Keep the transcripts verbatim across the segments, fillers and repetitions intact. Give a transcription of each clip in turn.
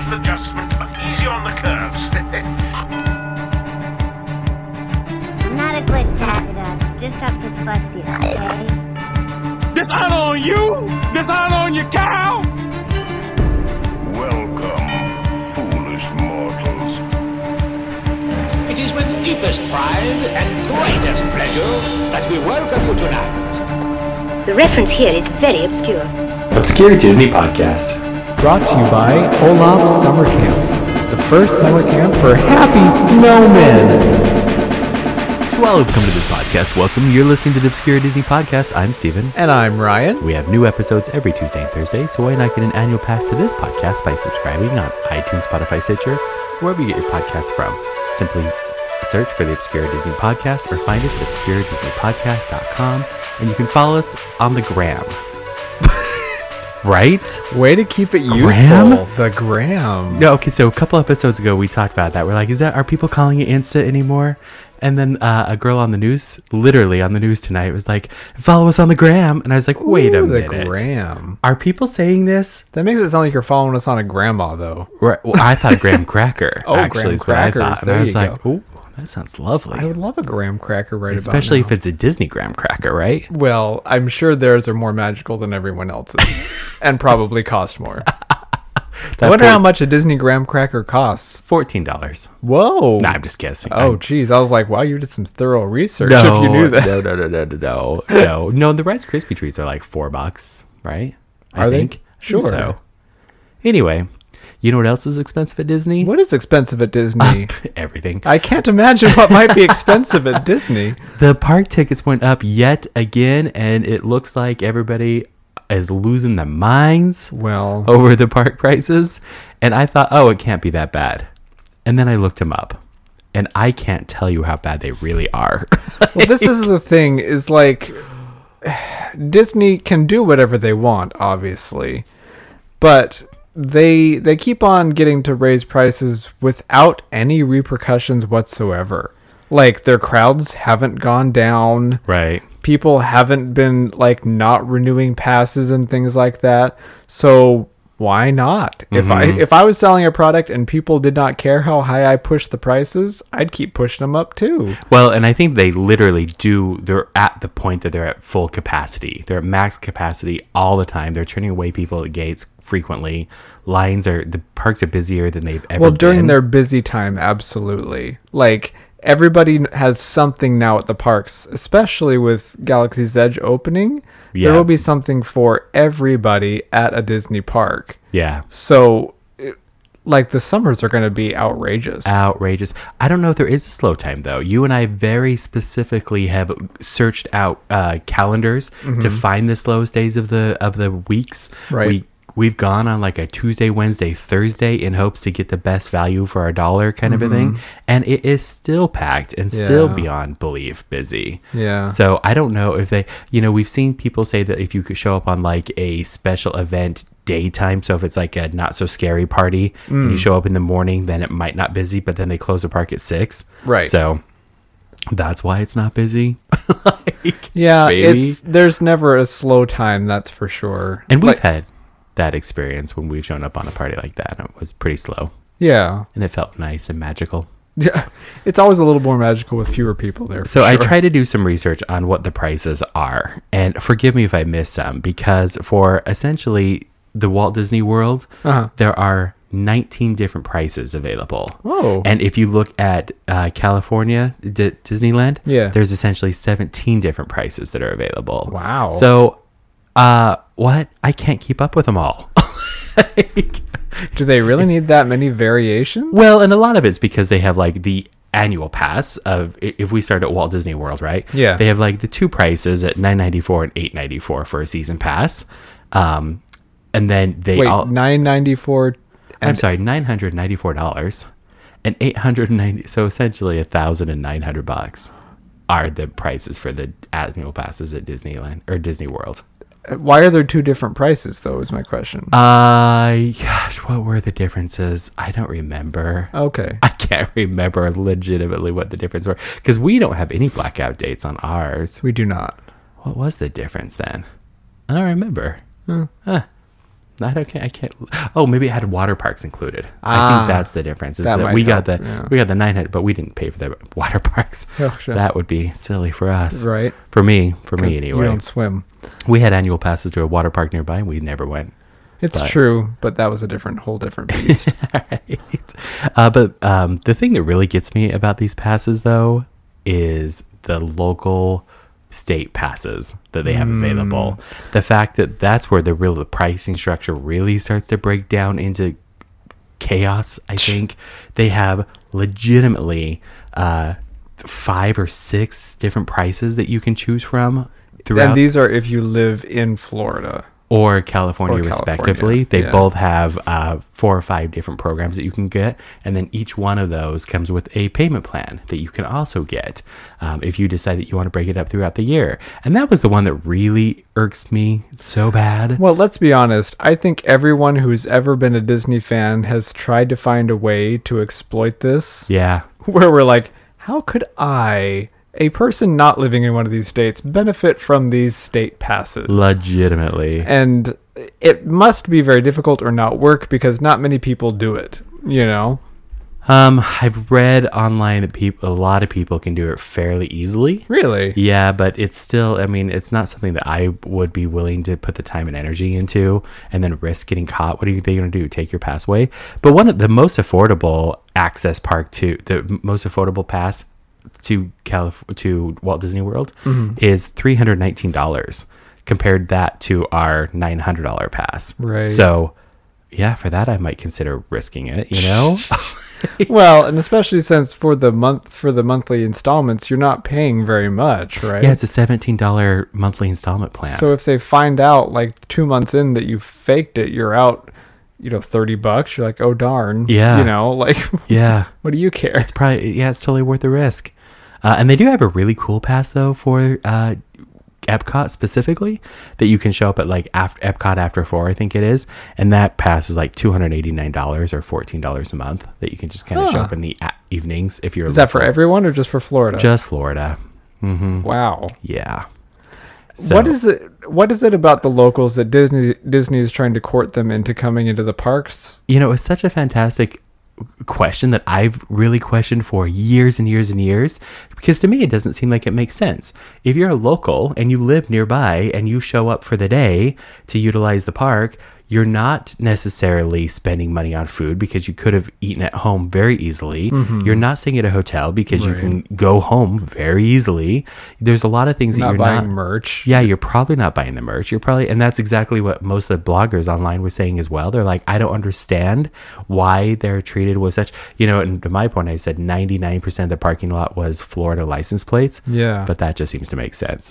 an adjustment, but easy on the curves. I'm not a glitch to have it up. Just got dyslexia, okay? Dishonor on you! Dishonor on your cow! Welcome, foolish mortals. It is with deepest pride and greatest pleasure that we welcome you tonight. The reference here is very obscure. Obscure Disney Podcast. Brought to you by Olaf's Summer Camp, the first summer camp for happy snowmen. To all who've come to this podcast, welcome. You're listening to the Obscure Disney Podcast. I'm Steven. And I'm Ryan. We have new episodes every Tuesday and Thursday, so why not get an annual pass to this podcast by subscribing on iTunes, Spotify, Stitcher, wherever you get your podcasts from. Simply search for the Obscure Disney Podcast or find us at obscure disney podcast dot com, and you can follow us on the gram. Right? Way to keep it youthful. Gram? The gram. No, okay, so a couple episodes ago we talked about that. We're like, is that, are people calling it Insta anymore? And then uh, a girl on the news, literally on the news tonight, was like, follow us on the gram. And I was like, wait Ooh, a minute. The gram. Are people saying this? That makes it sound like you're following us on a grandma, though. Right. Well, I thought a graham cracker. Oh, actually, graham is what I crackers. thought. And There I was you like, go. oh, that sounds lovely. I would love a graham cracker right Especially about now. if it's a Disney graham cracker, right? Well, I'm sure theirs are more magical than everyone else's. And probably cost more. I wonder four- how much a Disney graham cracker costs. fourteen dollars. Whoa. Nah, I'm just guessing. Oh, I'm- geez. I was like, wow, you did some thorough research no, if you knew that. no, no, no, no, no, no, no. No, the Rice Krispie treats are like four bucks, right? I Are they? think. Sure. I think so. Anyway, you know what else is expensive at Disney? What is expensive at Disney? Everything. I can't imagine what might be expensive at Disney. The park tickets went up yet again, and it looks like everybody is losing their minds Well, over the park prices. And I thought, oh, it can't be that bad. And then I looked them up, and I can't tell you how bad they really are. well, this is the thing, is like, Disney can do whatever they want, obviously, but they they keep on getting to raise prices without any repercussions whatsoever. Like, their crowds haven't gone down. Right. People haven't been, like, not renewing passes and things like that. So why not? If I if I was selling a product and people did not care how high I pushed the prices, I'd keep pushing them up too. Well, and I think they literally do, they're at the point that they're at full capacity. They're at max capacity all the time. They're turning away people at gates frequently. Lines are, the parks are busier than they've ever Well, been. during their busy time, absolutely. Like, everybody has something now at the parks, especially with Galaxy's Edge opening. Yeah. There will be something for everybody at a Disney park. Yeah. So, it, like, the summers are going to be outrageous. Outrageous. I don't know if there is a slow time though. You and I very specifically have searched out uh, calendars to find the slowest days of the of the weeks. Right. We we've gone on like a Tuesday, Wednesday, Thursday in hopes to get the best value for our dollar, kind of a thing, and it is still packed and still Yeah. beyond belief busy. Yeah. So I don't know if they, you know, we've seen people say that if you could show up on like a special event daytime, so if it's like a not so scary party and you show up in the morning, then it might not busy, but then they close the park at six. Right. So that's why it's not busy. Like, Yeah, maybe. it's there's never a slow time, that's for sure. And we've Like, had that experience when we've shown up on a party like that, and it was pretty slow, yeah, and it felt nice and magical. yeah. It's always a little more magical with fewer people there. for So I sure. tried to do some research on what the prices are, and forgive me if I missed some, because for essentially the Walt Disney World, Uh-huh. there are nineteen different prices available. Whoa. And if you look at uh, California, D- Disneyland, Yeah. there's essentially seventeen different prices that are available. Wow. So, uh, what? I can't keep up with them all. Do they really need that many variations? Well, and a lot of it's because they have like the annual pass of, i- if we start at Walt Disney World, right? Yeah. They have like the two prices at nine ninety-four and eight ninety-four for a season pass. Um, and then they Wait, all, nine ninety four. I'm sorry, nine hundred ninety-four dollars and eight hundred ninety, so essentially a thousand and nine hundred bucks are the prices for the annual passes at Disneyland or Disney World. Why are there two different prices, though? Is my question. Uh, gosh, what were the differences? I don't remember. Okay. I can't remember legitimately what the difference were, because we don't have any blackout dates on ours. We do not. What was the difference then? I don't remember. Hmm. Huh. I don't. I can't. Oh, maybe it had water parks included. I Ah, think that's the difference. Is that that, might we got help, the yeah. we got the nine hundred, but we didn't pay for the water parks. Oh, sure. That would be silly for us, Right. For me, for me You anyway. don't swim. We had annual passes to a water park nearby, and we never went. It's But- true, but that was a different, whole different beast. Right. Uh, but um, the thing that really gets me about these passes, though, is the local state passes that they have available. The fact that that's where the real the pricing structure really starts to break down into chaos. I think they have legitimately uh, five or six different prices that you can choose from throughout. And these are if you live in Florida. or California, Or respectively. California, They yeah. both have uh, four or five different programs that you can get, and then each one of those comes with a payment plan that you can also get um, if you decide that you want to break it up throughout the year. And that was the one that really irks me so bad. Well, let's be honest. I think everyone who's ever been a Disney fan has tried to find a way to exploit this. Yeah. Where we're like, how could I, a person not living in one of these states, benefit from these state passes? Legitimately. And it must be very difficult or not work because not many people do it, you know? Um, I've read online that people, a lot of people can do it fairly easily. Really? Yeah, but it's still, I mean, it's not something that I would be willing to put the time and energy into and then risk getting caught. What are you, they going to do? Take your pass away? But one of the most affordable access park to, the m- most affordable pass to Calif- to Walt Disney World is three hundred nineteen dollars. Compared that to our nine hundred dollars pass. Right. So, yeah, for that, I might consider risking it, you know? Well, and especially since for the month for the monthly installments, you're not paying very much, right? Yeah, it's a seventeen dollars monthly installment plan. So if they find out like two months in that you faked it, you're out, you know, thirty bucks. You're like, oh darn. Yeah. You know, like, yeah. what do you care? It's probably, yeah, it's totally worth the risk. Uh, and they do have a really cool pass, though, for uh, Epcot specifically, that you can show up at like after Epcot after four, I think it is. And that pass is like two hundred eighty-nine dollars or fourteen dollars a month that you can just kind of show Huh. up in the a- evenings if you're Is that for local. everyone or just for Florida? Just Florida. Mm-hmm. Wow. Yeah. What So- is it? What is it about the locals that Disney Disney is trying to court them into coming into the parks? You know, it's such a fantastic question that I've really questioned for years and years and years, because to me it doesn't seem like it makes sense. If you're a local and you live nearby and you show up for the day to utilize the park, you're not necessarily spending money on food because you could have eaten at home very easily. You're not staying at a hotel because you Right. can go home very easily. There's a lot of things that Not you're buying not merch. Yeah, you're probably not buying the merch. You're probably, and that's exactly what most of the bloggers online were saying as well. They're like, I don't understand why they're treated with such, you know, and to my point, I said ninety-nine percent of the parking lot was Florida license plates. Yeah. But that just seems to make sense.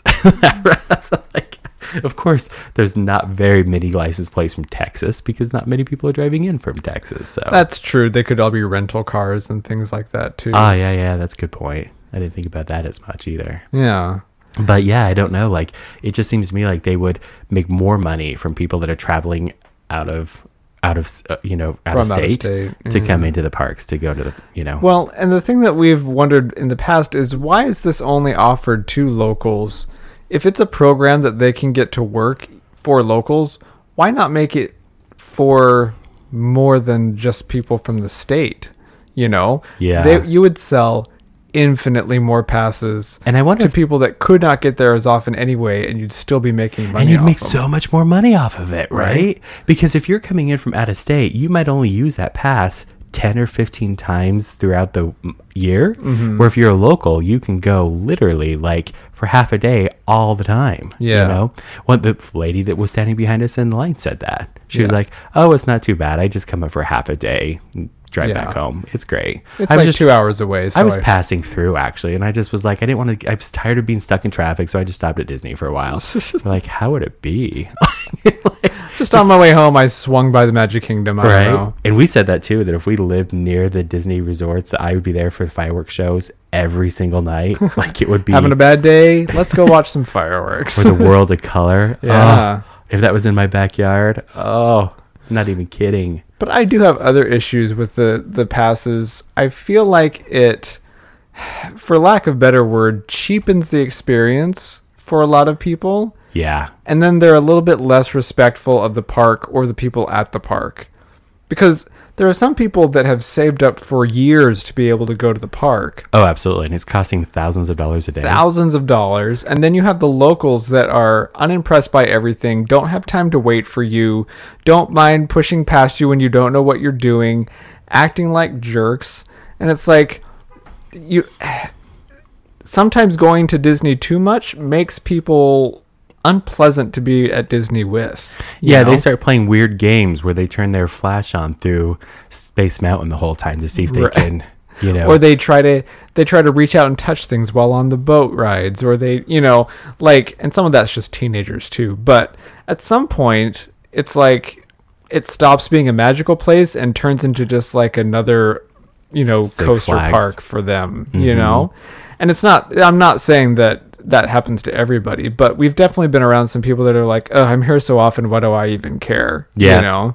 Like, of course, there's not very many license plates from Texas because not many people are driving in from Texas. So, That's true. They could all be rental cars and things like that too. ah, yeah, yeah, that's a good point. I didn't think about that as much either. yeah. But yeah, I don't know. Like, it just seems to me like they would make more money from people that are traveling out of, out of, uh, you know, out of From out of state, state, to come yeah. into the parks to go to the, you know. Well, and the thing that we've wondered in the past is why is this only offered to locals? If it's a program that they can get to work for locals, why not make it for more than just people from the state? You know? Yeah. They, you would sell infinitely more passes And I wonder to if- people that could not get there as often anyway, and you'd still be making money and you'd off make them. so much more money off of it, right? Right. Because if you're coming in from out of state, you might only use that pass ten or fifteen times throughout the m- year. Mm-hmm. Where if you're a local, you can go literally like for half a day all the time. Yeah. You know, one the lady that was standing behind us in the line said that. She was Yeah. like, "Oh, it's not too bad. I just come up for half a day, and drive Yeah. back home. It's great." It's I was like just two hours away. So I was passing through actually, and I just was like, I didn't want to. I was tired of being stuck in traffic, so I just stopped at Disney for a while. Like, how would it be? Like, just on my way home, I swung by the Magic Kingdom. I right? don't know. And we said that too. That if we lived near the Disney resorts, that I would be there for the fireworks shows every single night. Like it would be Having a bad day? Let's go watch some fireworks. for the world of color. Yeah. Oh, if that was in my backyard, oh, not even kidding. But I do have other issues with the, the passes. I feel like it, for lack of better word, cheapens the experience for a lot of people. Yeah. And then they're a little bit less respectful of the park or the people at the park. Because there are some people that have saved up for years to be able to go to the park. Oh, absolutely. And it's costing thousands of dollars a day. Thousands of dollars. And then you have the locals that are unimpressed by everything, don't have time to wait for you, don't mind pushing past you when you don't know what you're doing, acting like jerks. And it's like, you sometimes going to Disney too much makes people unpleasant to be at Disney with. Yeah, know? They start playing weird games where they turn their flash on through Space Mountain the whole time to see if they Right. can, you know. Or they try to they try to reach out and touch things while on the boat rides, or they, you know, like, and some of that's just teenagers too. But at some point, it's like it stops being a magical place and turns into just like another, you know, Six coaster Flags. park for them, you Mhm. know. And it's not. I'm not saying that that happens to everybody, but we've definitely been around some people that are like, oh, I'm here so often, why do I even care? Yeah. You know?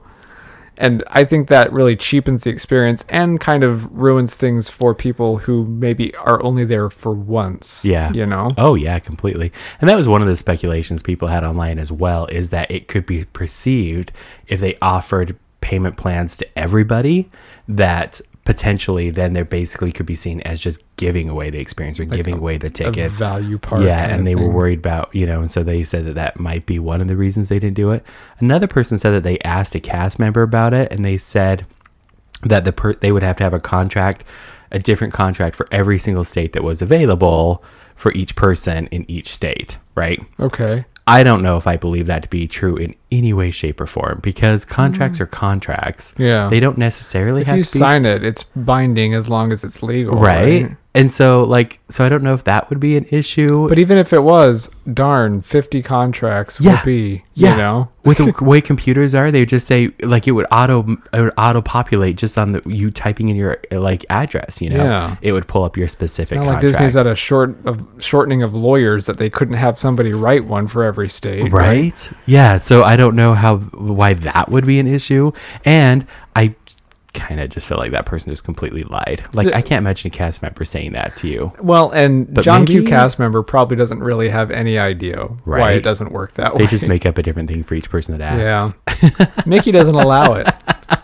And I think that really cheapens the experience and kind of ruins things for people who maybe are only there for once. Yeah. You know? Oh, yeah, completely. And that was one of the speculations people had online as well, is that it could be perceived if they offered payment plans to everybody, that potentially then they basically could be seen as just giving away the experience or giving a- away the A tickets. value part. Yeah, kind and of they were thing. worried about, you know, and so they said that that might be one of the reasons they didn't do it. Another person said that they asked a cast member about it, and they said that the per- they would have to have a contract, a different contract for every single state that was available for each person in each state, right? Okay. I don't know if I believe that to be true in any way, shape, or form, because contracts are contracts. Yeah. They don't necessarily If have you to be sign it, it's binding as long as it's legal. right? Right? And so, like, so I don't know if that would be an issue. But even if it was, darn, fifty contracts Yeah. would be, Yeah. you know? With the way computers are, they would just say, like, it would auto it would auto populate just on the you typing in your uh, like address. You know, Yeah. it would pull up your specific Not like contract. Disney's at a short of shortening of lawyers that they couldn't have somebody write one for every state. right? Yeah. So I don't know how why that would be an issue, and I kind of just feel like that person just completely lied. Like, The- I can't imagine a cast member saying that to you. Well, and But John Q maybe- cast member probably doesn't really have any idea why Right. it doesn't work that way. They just make up a different thing for each person that asks. Yeah. Mickey doesn't allow it.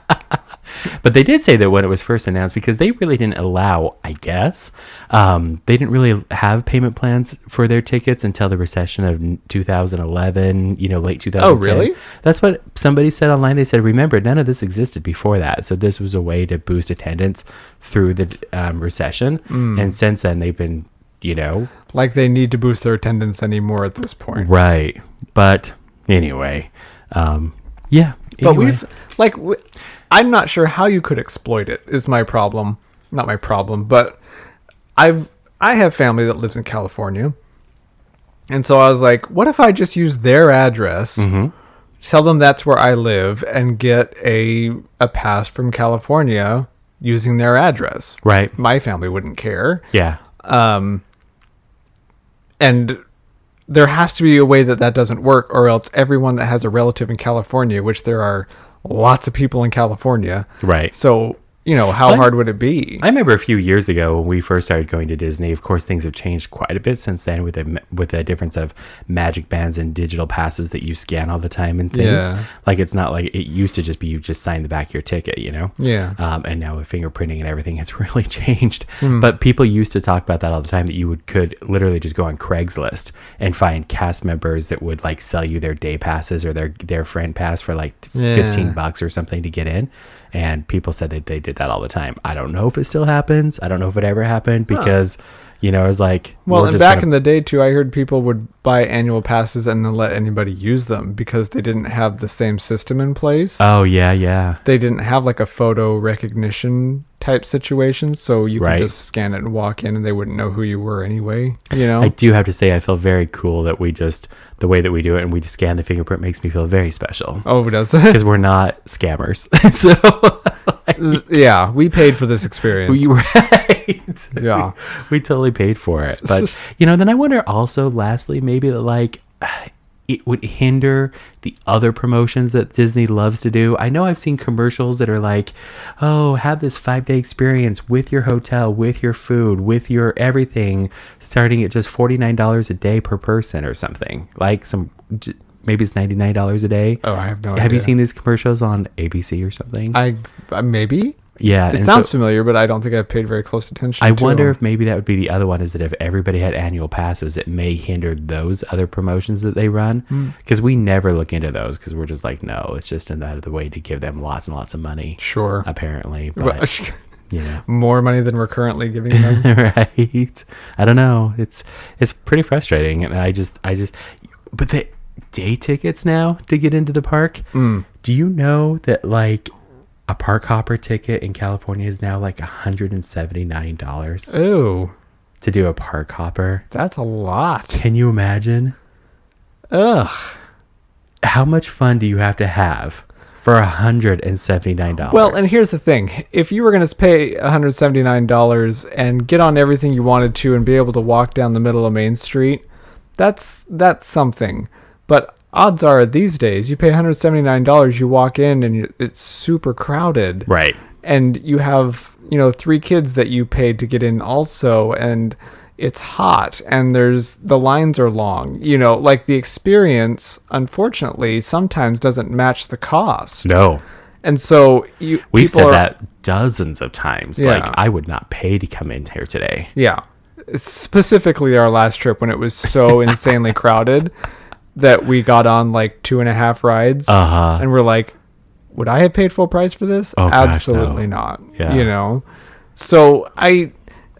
But they did say that when it was first announced, because they really didn't allow, I guess, um, they didn't really have payment plans for their tickets until the recession of two thousand eleven, you know, late two thousand ten. Oh, really? That's what somebody said online. They said, remember, none of this existed before that. So this was a way to boost attendance through the um, recession. Mm. And since then, they've been, you know, Like they need to boost their attendance anymore at this point. right. But anyway, um, yeah. But anyway. we've like w- I'm not sure how you could exploit it is my problem. Not my problem, but I've I have family that lives in California. And so I was like, what if I just use their address, Mhm. tell them that's where I live, and get a a pass from California using their address? Right. My family wouldn't care. Yeah. Um, and there has to be a way that that doesn't work, or else everyone that has a relative in California, which there are lots of people in California. Right. So, you know, how But- hard would it be? I remember a few years ago when we first started going to Disney. Of course, things have changed quite a bit since then, with the with the difference of magic bands and digital passes that you scan all the time and things. Yeah. Like, it's not like it used to just be you just sign the back of your ticket, you know. Yeah. Um, and now with fingerprinting and everything, it's really changed. Hmm. But people used to talk about that all the time. That you would could literally just go on Craigslist and find cast members that would like sell you their day passes or their their friend pass for like Yeah. fifteen bucks or something to get in. And people said that they did that all the time. I don't know if it still happens. I don't know if it ever happened because, you know, it was like, Well, we're and just back gonna- in the day too, I heard people would buy annual passes and then let anybody use them because they didn't have the same system in place. Oh yeah, yeah, They didn't have like a photo recognition type situation, so you Right. could just scan it and walk in, and they wouldn't know who you were anyway. You know. I do have to say, I feel very cool that we just the way that we do it and we just scan the fingerprint makes me feel very special oh, does it? because we're not scammers. So like, Yeah, we paid for this experience. we right, Yeah. we, we totally paid for it. But you know, then I wonder also, lastly, maybe that like. it would hinder the other promotions that Disney loves to do. I know I've seen commercials that are like, oh, have this five-day experience with your hotel, with your food, with your everything, starting at just forty-nine dollars a day per person or something. Like some, maybe it's ninety-nine dollars a day. Oh, I have no idea. Have you seen these commercials on A B C or something? I uh, maybe. Yeah. It and sounds so, familiar, but I don't think I've paid very close attention I to wonder them. if maybe that would be the other one, is that if everybody had annual passes, it may hinder those other promotions that they run. Because we never look into those, because we're just like, no, it's just another way to give them lots and lots of money. Sure. Apparently. Well, But, you know. more money than we're currently giving them. Right. I don't know. It's it's pretty frustrating. And I just, I just, but the day tickets now to get into the park, Mm. do you know that like a park hopper ticket in California is now like one hundred seventy-nine dollars Ooh, to do a park hopper? that's a lot. Can you imagine? Ugh. How much fun do you have to have for one hundred seventy-nine dollars? Well, and here's the thing. If you were going to pay one hundred seventy-nine dollars and get on everything you wanted to and be able to walk down the middle of Main Street, that's that's something. But odds are these days, you pay one hundred seventy-nine dollars, you walk in and you, it's super crowded. Right. And you have, you know, three kids that you paid to get in also, and it's hot and there's the lines are long. You know, like the experience, unfortunately, sometimes doesn't match the cost. No. And so you We've people said are- that dozens of times. Yeah. Like, I would not pay to come in here today. Yeah. Specifically our last trip when it was so insanely crowded that we got on like two and a half rides. Uh-huh. And we're like, would I have paid full price for this? Oh, gosh, Absolutely no. not. Yeah. You know? So I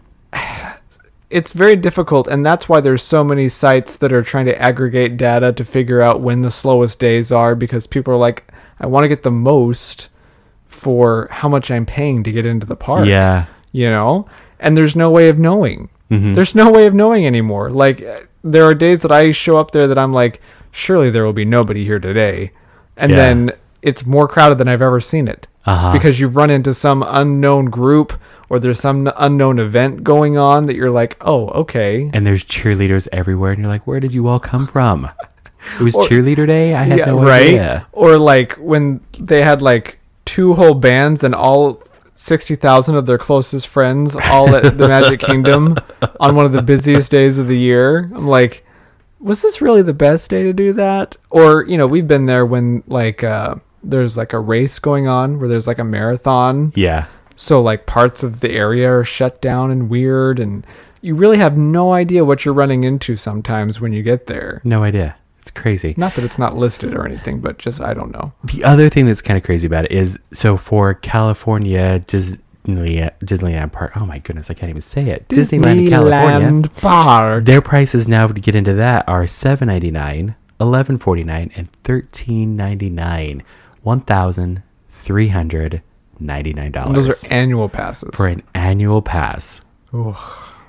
it's very difficult, and that's why there's so many sites that are trying to aggregate data to figure out when the slowest days are, because people are like, I want to get the most for how much I'm paying to get into the park. Yeah. You know? And there's no way of knowing. Mhm. There's no way of knowing anymore. Like, uh, there are days that I show up there that I'm like, surely there will be nobody here today. And Yeah. then it's more crowded than I've ever seen it. Uh-huh. Because you've run into some unknown group or there's some unknown event going on that you're like, oh, okay. And there's cheerleaders everywhere, and you're like, where did you all come from? It was Or- cheerleader day? I had Yeah, no right? idea. Or like when they had like two whole bands and all sixty thousand of their closest friends all at the Magic Kingdom on one of the busiest days of the year. I'm like, was this really the best day to do that? Or, you know, we've been there when like uh, there's like a race going on where there's like a marathon. Yeah. So like parts of the area are shut down and weird, and you really have no idea what you're running into sometimes when you get there. No idea. It's crazy. Not that it's not listed or anything, but just I don't know. The other thing that's kind of crazy about it is, so for California Disneyland, Disneyland Park, oh my goodness, I can't even say it. Disneyland, in California. Disneyland Park. Their prices now to get into that are seven ninety-nine, eleven forty-nine, and thirteen ninety-nine. One thousand three hundred ninety-nine dollars. Those are annual passes. for an annual pass. Ooh.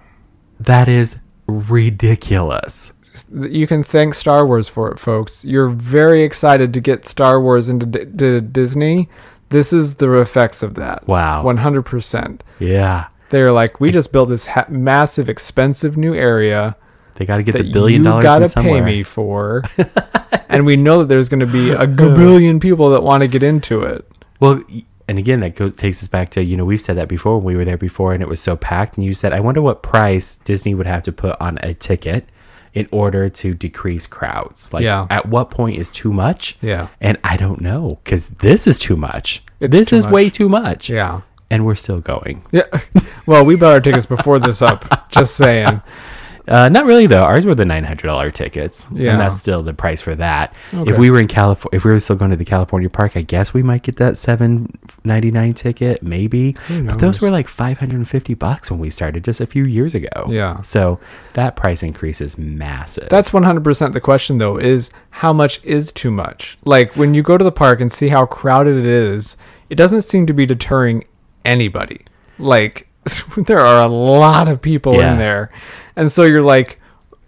That is ridiculous. You can thank Star Wars for it, folks. You're very excited to get Star Wars into D- D- Disney. This is the effects of that. Wow. one hundred percent. Yeah. They're like, we just built this ha- massive, expensive new area They got to get that the billion you dollars gotta from pay somewhere. me for. And we know that there's going to be a billion people that want to get into it. Well, y- and again, that goes takes us back to, you know, we've said that before when we were there before and it was so packed. And you said, I wonder what price Disney would have to put on a ticket in order to decrease crowds. Like, Yeah. at what point is too much? Yeah. And I don't know, because this is too much. It's this too is way much. too much. Yeah. And we're still going. Yeah. Well, we bought our tickets before this up. Just saying. Uh, not really though. Ours were the nine hundred dollar tickets, Yeah. and that's still the price for that. Okay. If we were in California, if we were still going to the California park, I guess we might get that seven ninety nine ticket, maybe. But those knows? were like five hundred and fifty bucks when we started just a few years ago. Yeah. So that price increase is massive. That's one hundred percent the question, though, is how much is too much? Like, when you go to the park and see how crowded it is, it doesn't seem to be deterring anybody. Like, there are a lot of people Yeah. in there. And so you're like,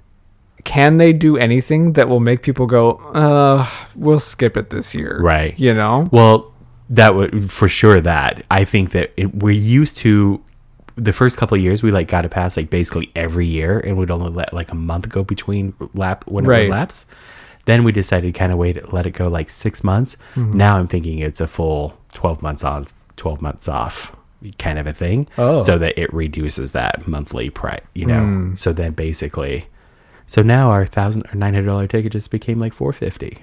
can they do anything that will make people go, uh, we'll skip it this year? Right. You know? Well, that would for sure. That I think that it, we're used to. The first couple of years, we like got a pass like basically every year, and we'd only let like a month go between lap when it Right. would lapse. Then we decided to kind of wait, it, let it go like six months. Mm-hmm. Now I'm thinking it's a full twelve months on, twelve months off kind of a thing. Oh. So that it reduces that monthly price, you know? Mm. So then basically, so now our thousand or nine hundred dollar ticket just became like four fifty.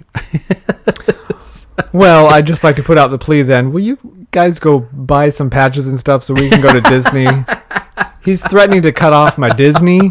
Well, I'd just like to put out the plea then. Will you guys go buy some patches and stuff so we can go to Disney? He's threatening to cut off my Disney.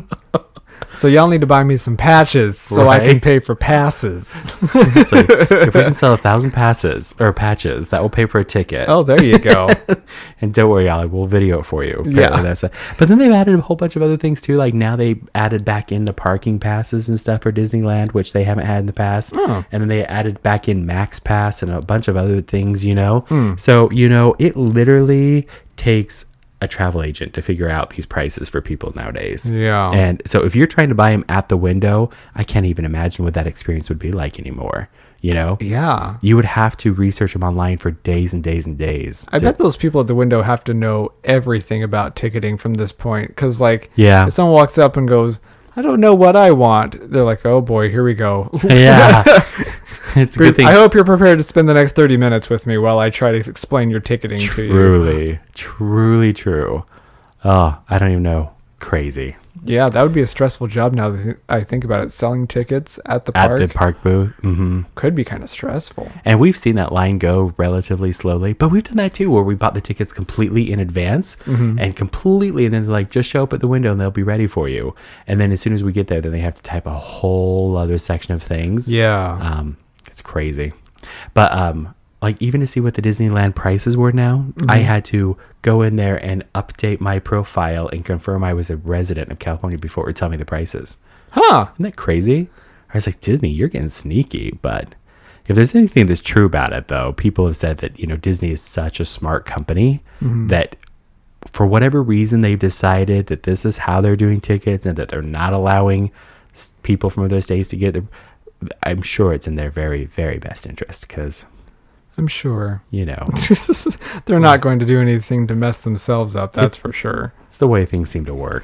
So y'all need to buy me some patches so I can Right. pay for passes. Seriously, if we can sell a thousand passes or patches, that will pay for a ticket. Oh, there you go. And don't worry, Ollie, we'll video it for you. Apparently Yeah. That's a, but then they've added a whole bunch of other things too. Like now they added back in the parking passes and stuff for Disneyland, which they haven't had in the past. Oh. And then they added back in Max Pass and a bunch of other things, you know? Hmm. So, you know, it literally takes a travel agent to figure out these prices for people nowadays. Yeah. And so if you're trying to buy them at the window, I can't even imagine what that experience would be like anymore. You know? Yeah. You would have to research them online for days and days and days. I to- bet those people at the window have to know everything about ticketing from this point. Because, like, Yeah. if someone walks up and goes, I don't know what I want, they're like, oh boy, here we go. Yeah. It's a good thing. I hope you're prepared to spend the next thirty minutes with me while I try to explain your ticketing to you. Truly, truly true. Oh, I don't even know. Crazy. Yeah, that would be a stressful job now that I think about it. Selling tickets at the At park the park booth. hmm could be kind of stressful. And we've seen that line go relatively slowly, but we've done that too, where we bought the tickets completely in advance Mm-hmm. and completely, and then they're like, just show up at the window and they'll be ready for you. And then as soon as we get there, then they have to type a whole other section of things. Yeah. Um, it's crazy. But um, like even to see what the Disneyland prices were now, Mm-hmm. I had to go in there and update my profile and confirm I was a resident of California before it would tell me the prices. Huh. Isn't that crazy? I was like, Disney, you're getting sneaky. But if there's anything that's true about it, though, people have said that, you know, Disney is such a smart company that for whatever reason they've decided that this is how they're doing tickets and that they're not allowing s- people from other states to get the. I'm sure it's in their very, very best interest because, I'm sure. you know, They're not going to do anything to mess themselves up, that's for sure. it's the way things seem to work.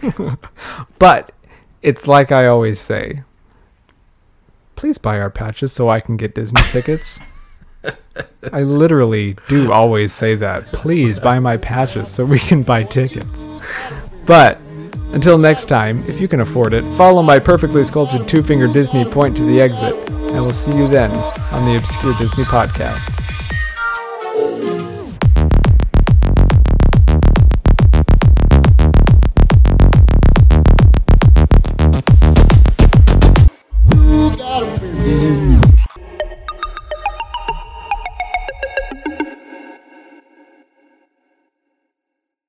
But it's like I always say, please buy our patches so I can get Disney tickets. I literally do always say that. Please buy my patches so we can buy tickets. But until next time, if you can afford it, follow my perfectly sculpted two-finger Disney point to the exit. I will see you then on the Obscure Disney Podcast.